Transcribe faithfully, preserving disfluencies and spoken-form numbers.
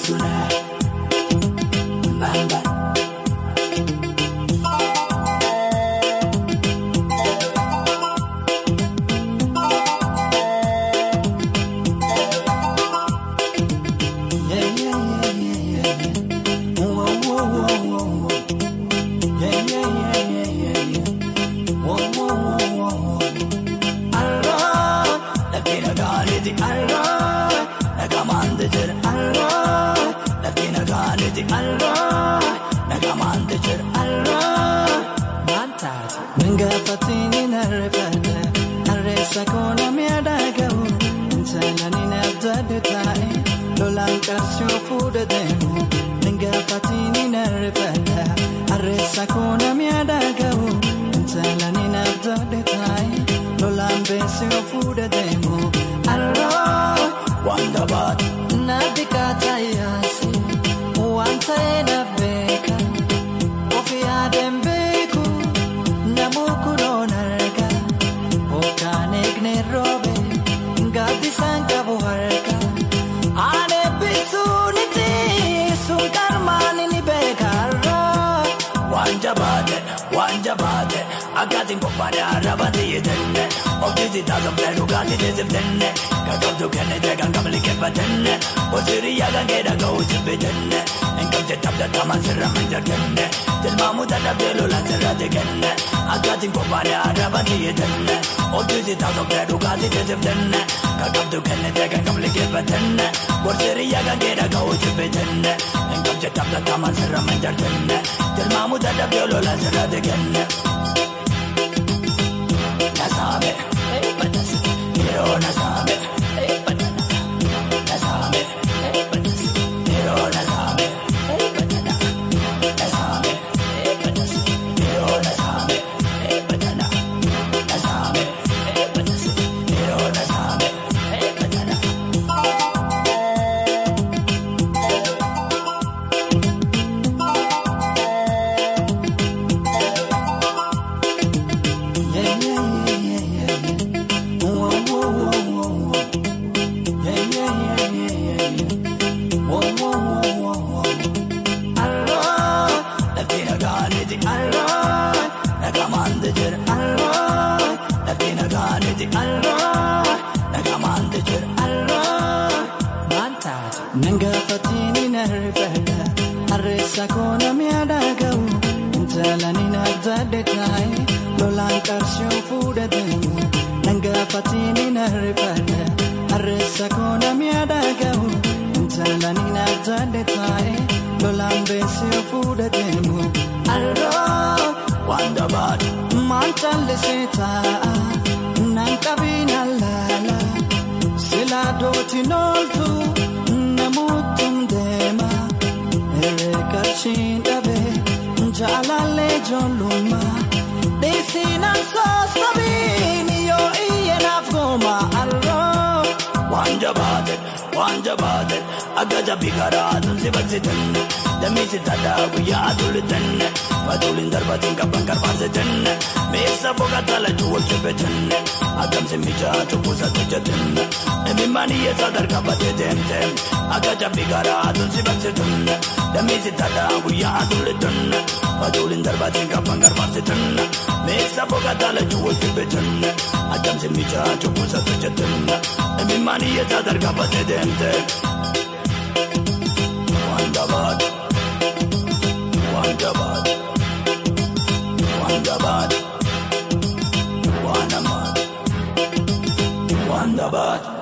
tuna Bamba Fatini narefada arresa kona miadaga insani nabzade tai lolan karsho fude demo ninga fatini narefada arresa kona miadaga insani nabzade tai lolan besho fude demo allo wonderbot nadika tayasi wanta enabeka ofia dembe Namukuronarka, Okanegne Robe, Gadisanka Buharka, Ane Bisuniti, Sunkarmani Bekara, Wanjabade, Wanjabade, Agatin Kopara, Rabati, Obviously, doesn't play to get it is then. Got to Canada and come like a button. Was it a young get a go to bidden? And come to top the Thomas Ramander Kende. Tell Mamuda Bello Lancer again. I got in Kopara, Rabati, obviously, doesn't play to get it is then. Got to Canada and come like a button. Was it a young get a go to bidden? And come to top the Thomas Ramander Kende. Tell Mamuda Bello Lancer again. Nasame, eh, panas, pero nasame, eh, panana. Nasame, eh, panas, pero nasame, eh, panana. Nasame, eh, panas, pero nasame, eh, panana. Nasame, eh, panas, pero nasame, eh, panana. Nanga fatini narifada arresa kona miadaga intalani nabzade tai lolan karsho fude demo Nanga fatini narifada arresa kona miadaga intalani nabzade tai lolan besho fude demo allo wonderbot manchale seta nankabina lala sila doti noltu Namutum dema, Erekachin dabe, Jalale Joluma, Desina so sabini yo iyen afgoma allo. Wanjabade, wanjabade, agaja bigara dunsi bazitan, demisi tada guya adulitan, badulin darbatin kapan karbazitan, mesa bogatala juwal chubetan, agam se mija chupusa tujatin, emimani yesa dar kabate dem dem, agaja bigara dunsi bazitan, demisi tada guya adulitan, badulin darbatin kapan karbazitan, mesa bogatala juwal chubetan, agam se mija chupusa tujatin, emimani Yeta dar kabate dem dem. Wonderbot, Wonderbot, Wonderbot, Wonderbot, Wonderbot.